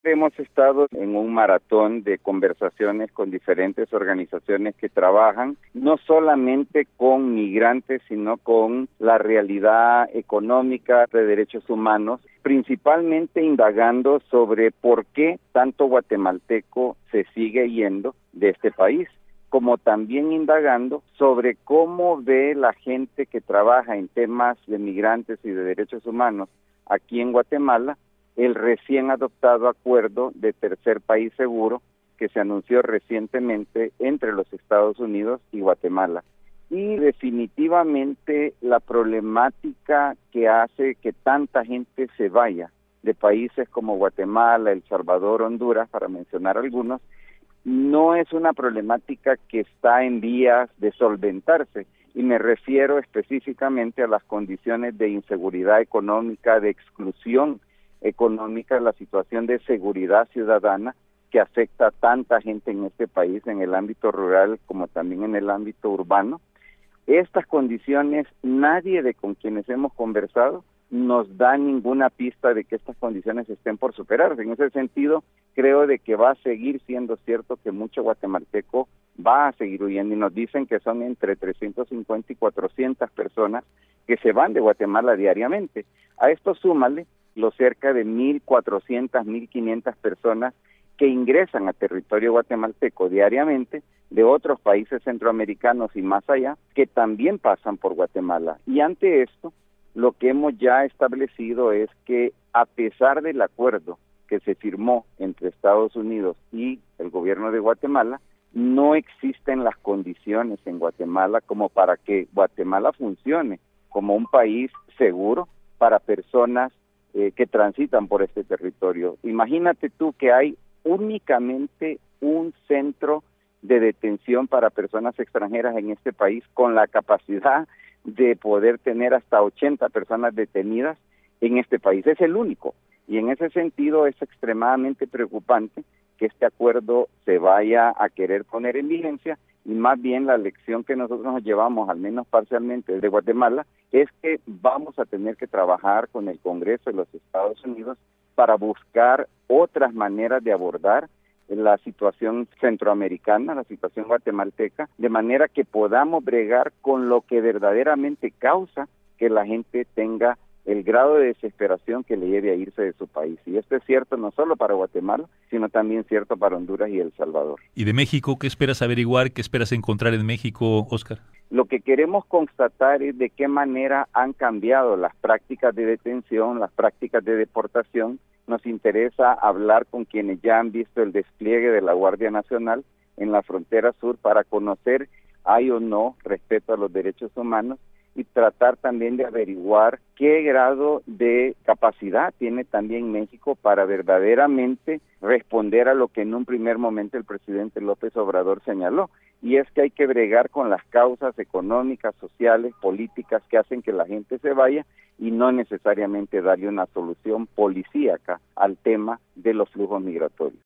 Hemos estado en un maratón de conversaciones con diferentes organizaciones que trabajan no solamente con migrantes, sino con la realidad económica de derechos humanos, principalmente indagando sobre por qué tanto guatemalteco se sigue yendo de este país, como también indagando sobre cómo ve la gente que trabaja en temas de migrantes y de derechos humanos aquí en Guatemala el recién adoptado acuerdo de tercer país seguro que se anunció recientemente entre los Estados Unidos y Guatemala. Y definitivamente la problemática que hace que tanta gente se vaya de países como Guatemala, El Salvador, Honduras, para mencionar algunos, no es una problemática que está en vías de solventarse, y me refiero específicamente a las condiciones de inseguridad económica, de exclusión económica, la situación de seguridad ciudadana que afecta a tanta gente en este país, en el ámbito rural como también en el ámbito urbano. Estas condiciones, nadie de con quienes hemos conversado nos da ninguna pista de que estas condiciones estén por superarse. En ese sentido, creo de que va a seguir siendo cierto que mucho guatemalteco va a seguir huyendo, y nos dicen que son entre 350 y 400 personas que se van de Guatemala diariamente. A esto súmale los cerca de 1.400, 1.500 personas que ingresan a territorio guatemalteco diariamente de otros países centroamericanos y más allá, que también pasan por Guatemala. Y ante esto, lo que hemos ya establecido es que a pesar del acuerdo que se firmó entre Estados Unidos y el gobierno de Guatemala, no existen las condiciones en Guatemala como para que Guatemala funcione como un país seguro para personas que transitan por este territorio. Imagínate tú que hay únicamente un centro de detención para personas extranjeras en este país con la capacidad de poder tener hasta 80 personas detenidas en este país. Es el único. Y en ese sentido es extremadamente preocupante que este acuerdo se vaya a querer poner en vigencia, y más bien la lección que nosotros nos llevamos, al menos parcialmente de Guatemala, es que vamos a tener que trabajar con el Congreso de los Estados Unidos para buscar otras maneras de abordar la situación centroamericana, la situación guatemalteca, de manera que podamos bregar con lo que verdaderamente causa que la gente tenga el grado de desesperación que le lleve a irse de su país. Y esto es cierto no solo para Guatemala, sino también cierto para Honduras y El Salvador. ¿Y de México qué esperas averiguar, qué esperas encontrar en México, Óscar? Lo que queremos constatar es de qué manera han cambiado las prácticas de detención, las prácticas de deportación. Nos interesa hablar con quienes ya han visto el despliegue de la Guardia Nacional en la frontera sur para conocer hay o no respeto a los derechos humanos, y tratar también de averiguar qué grado de capacidad tiene también México para verdaderamente responder a lo que en un primer momento el presidente López Obrador señaló, y es que hay que bregar con las causas económicas, sociales, políticas que hacen que la gente se vaya, y no necesariamente darle una solución policíaca al tema de los flujos migratorios.